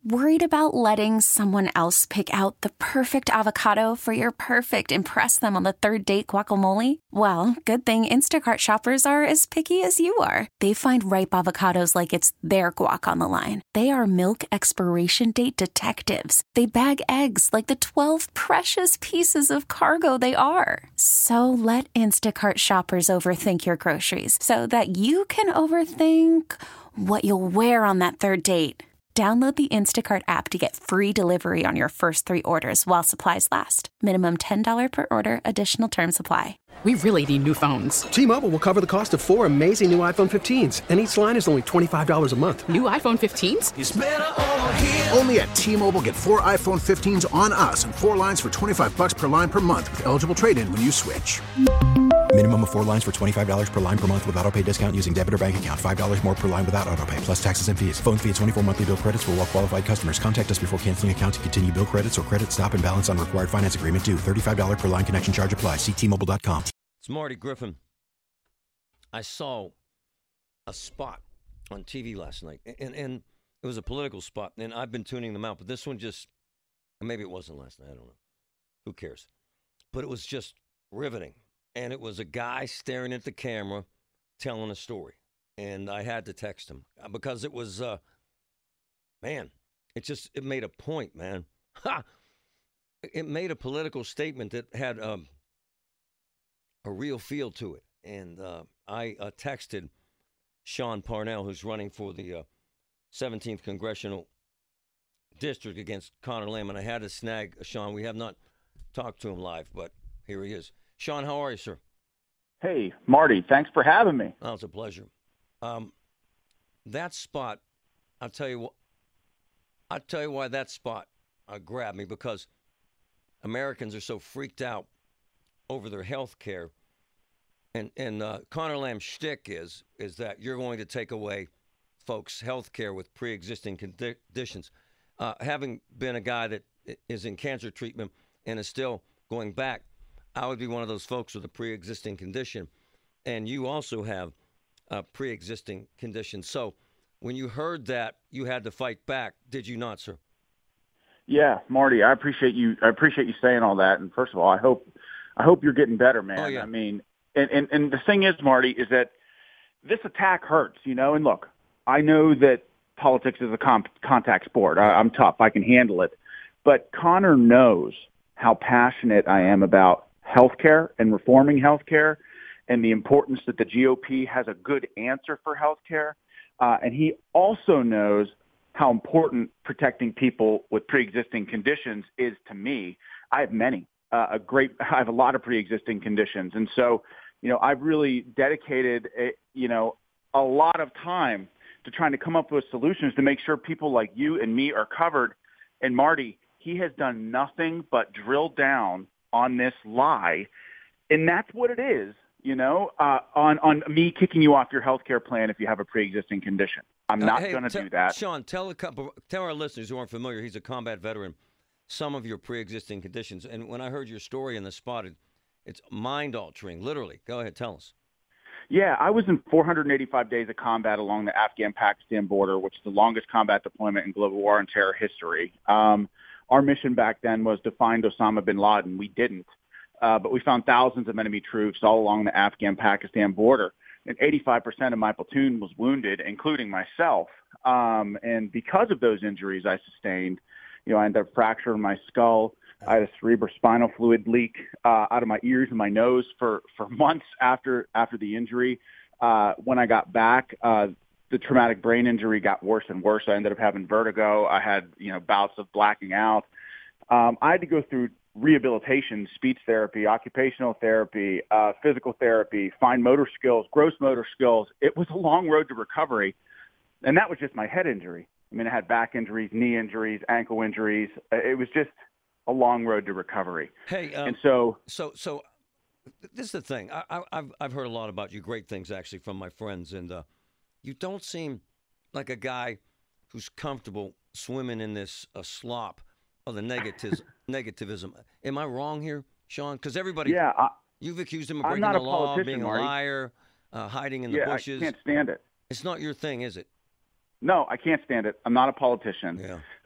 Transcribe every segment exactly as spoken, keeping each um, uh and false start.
Worried about letting someone else pick out the perfect avocado for your perfect impress them on the third date guacamole? Well, good thing Instacart shoppers are as picky as you are. They find ripe avocados like it's their guac on the line. They are milk expiration date detectives. They bag eggs like the twelve precious pieces of cargo they are. So let Instacart shoppers overthink your groceries so that you can overthink what you'll wear on that third date. Download the Instacart app to get free delivery on your first three orders while supplies last. Minimum ten dollars per order. Additional terms apply. We really need new phones. T-Mobile will cover the cost of four amazing new iPhone fifteens, and each line is only twenty-five dollars a month. New iPhone fifteens? It's better over here. Only at T-Mobile, get four iPhone fifteens on us and four lines for twenty-five dollars per line per month with eligible trade-in when you switch. Minimum of four lines for twenty-five dollars per line per month with autopay discount using debit or bank account. five dollars more per line without autopay, plus taxes and fees. Phone fee at twenty-four monthly bill credits for well-qualified customers. Contact us before canceling account to continue bill credits or credit stop and balance on required finance agreement due. thirty-five dollars per line connection charge applies. See T Mobile dot com. It's Marty Griffin. I saw a spot on T V last night, and, and it was a political spot, and I've been tuning them out, but this one just, maybe it wasn't last night, I don't know. Who cares? But it was just riveting. And it was a guy staring at the camera telling a story. And I had to text him because it was, uh, man, it just, it made a point, man. Ha! It made a political statement that had um, a real feel to it. And uh, I uh, texted Sean Parnell, who's running for the uh, seventeenth Congressional District against Conor Lamb. And I had to snag Sean. We have not talked to him live, but here he is. Sean, how are you, sir? Hey, Marty, thanks for having me. Oh, it's a pleasure. Um, that spot, I'll tell you what, I'll tell you why that spot uh, grabbed me, because Americans are so freaked out over their health care. And, and uh, Conor Lamb's shtick is, is that you're going to take away folks' health care with pre-existing condi- conditions. Uh, having been a guy that is in cancer treatment and is still going back, I would be one of those folks with a pre-existing condition. And you also have a pre-existing condition. So when you heard that, you had to fight back. Did you not, sir? Yeah, Marty, I appreciate you. I appreciate you saying all that. And first of all, I hope, I hope you're getting better, man. Oh, yeah. I mean, and, and, and the thing is, Marty, is that this attack hurts, you know, and look, I know that politics is a comp- contact sport. I, I'm tough. I can handle it. But Conor knows how passionate I am about healthcare and reforming healthcare, and the importance that the G O P has a good answer for healthcare. Uh, and he also knows how important protecting people with pre-existing conditions is to me. I have many, uh, a great, I have a lot of pre-existing conditions. And so, you know, I've really dedicated, a, you know, a lot of time to trying to come up with solutions to make sure people like you and me are covered. And Marty, he has done nothing but drill down on this lie, and that's what it is, you know, uh, on, on me kicking you off your health care plan if you have a pre-existing condition. I'm not uh, hey, going to do that. Sean, tell, a couple, tell our listeners who aren't familiar, he's a combat veteran, some of your pre-existing conditions. And when I heard your story in the spot, it, it's mind-altering, literally. Go ahead, tell us. Yeah, I was in four hundred eighty-five days of combat along the Afghan-Pakistan border, which is the longest combat deployment in global war and terror history. Um, Our mission back then was to find Osama bin Laden. We didn't, uh, but we found thousands of enemy troops all along the Afghan-Pakistan border. And eighty-five percent of my platoon was wounded, including myself. Um, and because of those injuries I sustained, you know, I ended up fracturing my skull. I had a cerebrospinal fluid leak uh, out of my ears and my nose for, for months after after the injury. Uh, when I got back, uh, the traumatic brain injury got worse and worse. I ended up having vertigo. I had, you know, bouts of blacking out. Um, I had to go through rehabilitation, speech therapy, occupational therapy, uh, physical therapy, fine motor skills, gross motor skills. It was a long road to recovery. And that was just my head injury. I mean, I had back injuries, knee injuries, ankle injuries. It was just a long road to recovery. Hey, um, and so, so, so this is the thing. I, I, I've, I've heard a lot about you, great things actually from my friends. And, uh, you don't seem like a guy who's comfortable swimming in this uh, slop of the negatives, negativism. Am I wrong here, Sean? Because everybody, yeah, I, you've accused him of I'm breaking not the a law, politician, being a Marty. liar, uh, hiding in the yeah, bushes. I can't stand it. It's not your thing, is it? No, I can't stand it. I'm not a politician. Yeah.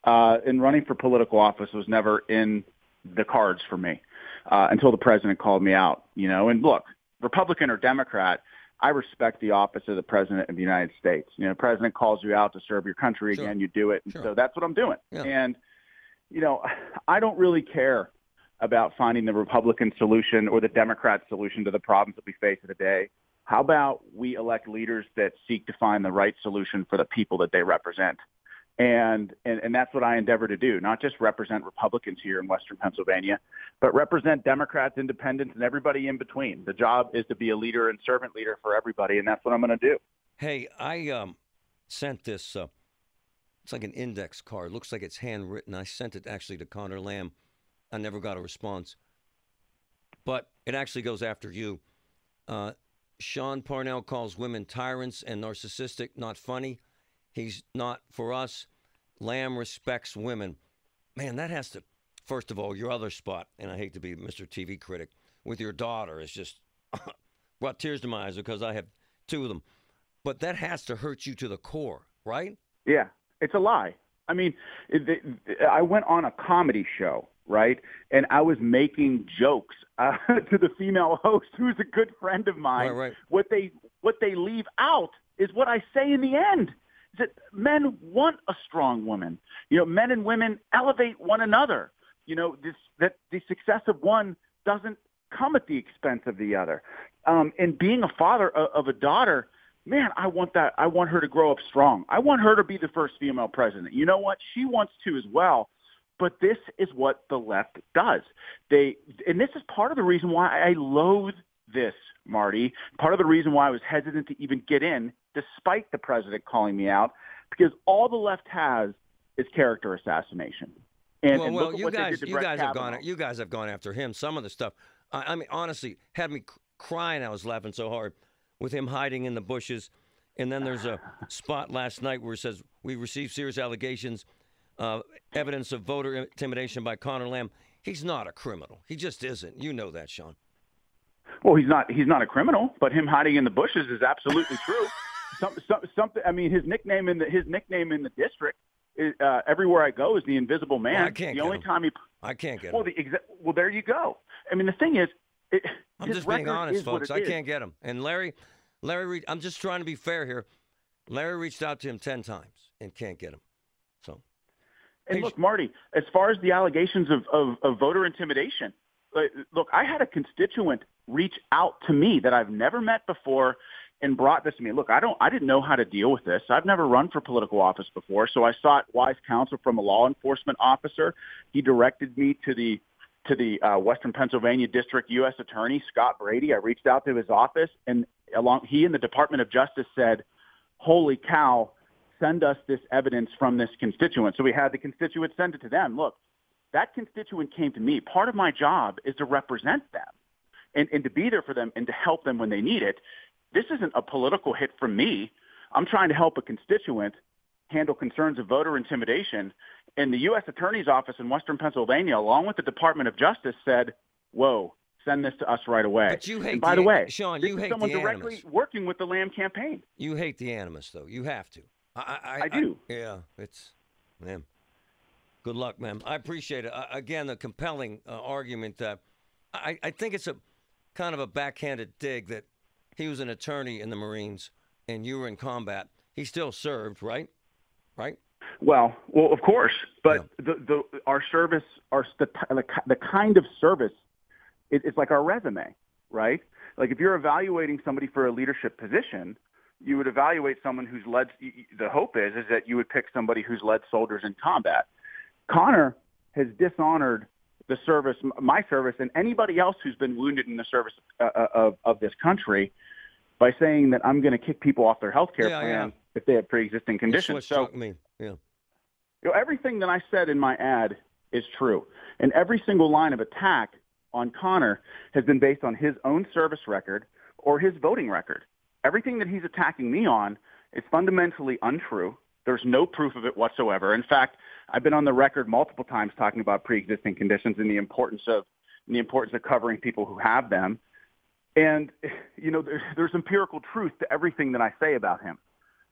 uh, and running for political office was never in the cards for me uh, until the president called me out. You know, and look, Republican or Democrat, I respect the office of the president of the United States. You know, the president calls you out to serve your country Sure. again, you do it. And Sure. so that's what I'm doing. Yeah. And, you know, I don't really care about finding the Republican solution or the Democrat solution to the problems that we face today. How about we elect leaders that seek to find the right solution for the people that they represent? And, and and that's what I endeavor to do, not just represent Republicans here in Western Pennsylvania, but represent Democrats, independents, and everybody in between. The job is to be a leader and servant leader for everybody, and that's what I'm going to do. Hey, I um, sent this. Uh, it's like an index card. Looks like it's handwritten. I sent it actually to Connor Lamb. I never got a response. But it actually goes after you. Uh, Sean Parnell calls women tyrants and narcissistic, not funny. He's not for us. Lamb respects women. Man, that has to, first of all, your other spot, and I hate to be Mister T V critic, with your daughter is just brought tears to my eyes because I have two of them. But that has to hurt you to the core, right? Yeah, it's a lie. I mean, it, it, I went on a comedy show, right? And I was making jokes uh, to the female host, who's a good friend of mine. Right, right. What they what they leave out is what I say in the end. Is that men want a strong woman. You know, men and women elevate one another. You know, this that the success of one doesn't come at the expense of the other. Um, and being a father of, of a daughter, man, I want that. I want her to grow up strong. I want her to be the first female president. You know what? She wants to as well. But this is what the left does. They, and this is part of the reason why I loathe this, Marty. Part of the reason why I was hesitant to even get in, despite the president calling me out, because all the left has is character assassination. And, well, and well look at you what they guys, did to you Brett guys have Kavanaugh. gone, you guys have gone after him. Some of the stuff, I, I mean, honestly, had me c- crying. I was laughing so hard with him hiding in the bushes. And then there's a spot last night where it says we received serious allegations, uh, evidence of voter intimidation by Connor Lamb. He's not a criminal. He just isn't. You know that, Sean. Well, he's not. He's not a criminal, but him hiding in the bushes is absolutely true. Some, some, something. I mean, his nickname in the his nickname in the district, is, uh, everywhere I go, is the Invisible Man. Well, I can't the get only him. time he. I can't get well, him. the exa- well, there you go. I mean, the thing is, it, I'm his just being record honest, is what folks. it I is. can't get him. And Larry, Larry, re- I'm just trying to be fair here. Larry reached out to him ten times and can't get him. So. And Hey, look, Marty, as far as the allegations of, of, of voter intimidation, uh, look, I had a constituent reach out to me that I've never met before and brought this to me. Look, I don't, I didn't know how to deal with this. I've never run for political office before, so I sought wise counsel from a law enforcement officer. He directed me to the to the uh, Western Pennsylvania District U S Attorney, Scott Brady. I reached out to his office, and along he and the Department of Justice said, "Holy cow, send us this evidence from this constituent." So we had the constituent send it to them. Look, that constituent came to me. Part of my job is to represent them and, and to be there for them and to help them when they need it. This isn't a political hit from me. I'm trying to help a constituent handle concerns of voter intimidation. And the U S Attorney's Office in Western Pennsylvania, along with the Department of Justice, said, whoa, send this to us right away. But you hate and by the, the way, Sean, this you is hate someone the directly animus. working with the Lamb campaign. You hate the animus, though. You have to. I, I, I do. I, yeah, it's, man. Good luck, man. I appreciate it. Uh, again, the compelling uh, argument that I, I think it's a kind of a backhanded dig that he was an attorney in the Marines and you were in combat. He still served, right? Right? Well, well, of course, but Yeah. the, the our service, our the, the, the kind of service, it, it's like our resume, right? Like if you're evaluating somebody for a leadership position, you would evaluate someone who's led. The hope is is that you would pick somebody who's led soldiers in combat. Connor has dishonored the service, my service, and anybody else who's been wounded in the service uh, of of this country by saying that I'm going to kick people off their health care Yeah, plan yeah. if they have pre-existing conditions. What So. struck me. Yeah. You know, everything that I said in my ad is true. And every single line of attack on Connor has been based on his own service record or his voting record. Everything that he's attacking me on is fundamentally untrue. There's no proof of it whatsoever. In fact, I've been on the record multiple times talking about pre-existing conditions and the importance of and the importance of covering people who have them. And, you know, there, there's empirical truth to everything that I say about him.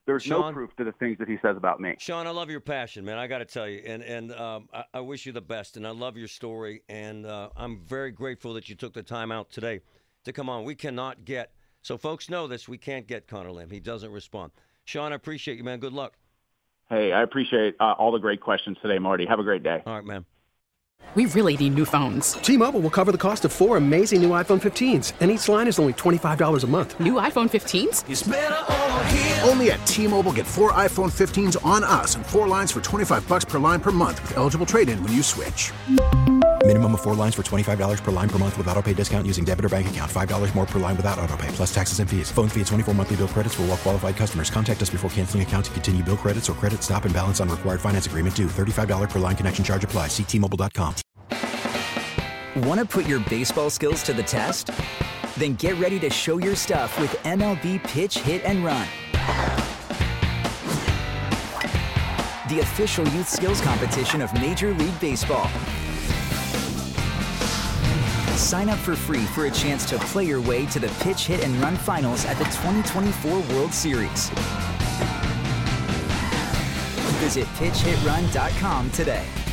There's no Sean? proof to the things that he says about me. Sean, I love your passion, man. I got to tell you, and and um, I, I wish you the best, and I love your story, and uh, I'm very grateful that you took the time out today to come on. We cannot get so folks know this. We can't get Conor Lamb. He doesn't respond. Sean, I appreciate you, man. Good luck. Hey, I appreciate uh, all the great questions today, Marty. Have a great day. All right, man. We really need new phones. T-Mobile will cover the cost of four amazing new iPhone fifteens, and each line is only twenty-five dollars a month. New iPhone fifteens? It's better over here. Only at T-Mobile, get four iPhone fifteens on us and four lines for twenty-five bucks per line per month with eligible trade-in when you switch. Minimum of four lines for twenty-five dollars per line per month with autopay discount using debit or bank account. five dollars more per line without autopay, plus taxes and fees. Phone fee at twenty-four monthly bill credits for well-qualified customers. Contact us before canceling account to continue bill credits or credit stop and balance on required finance agreement due. thirty-five dollars per line connection charge applies. See T Mobile dot com. Want to put your baseball skills to the test? Then get ready to show your stuff with M L B Pitch, Hit, and Run. The official youth skills competition of Major League Baseball. Sign up for free for a chance to play your way to the Pitch, Hit, and Run finals at the twenty twenty-four World Series. Visit pitch hit run dot com today.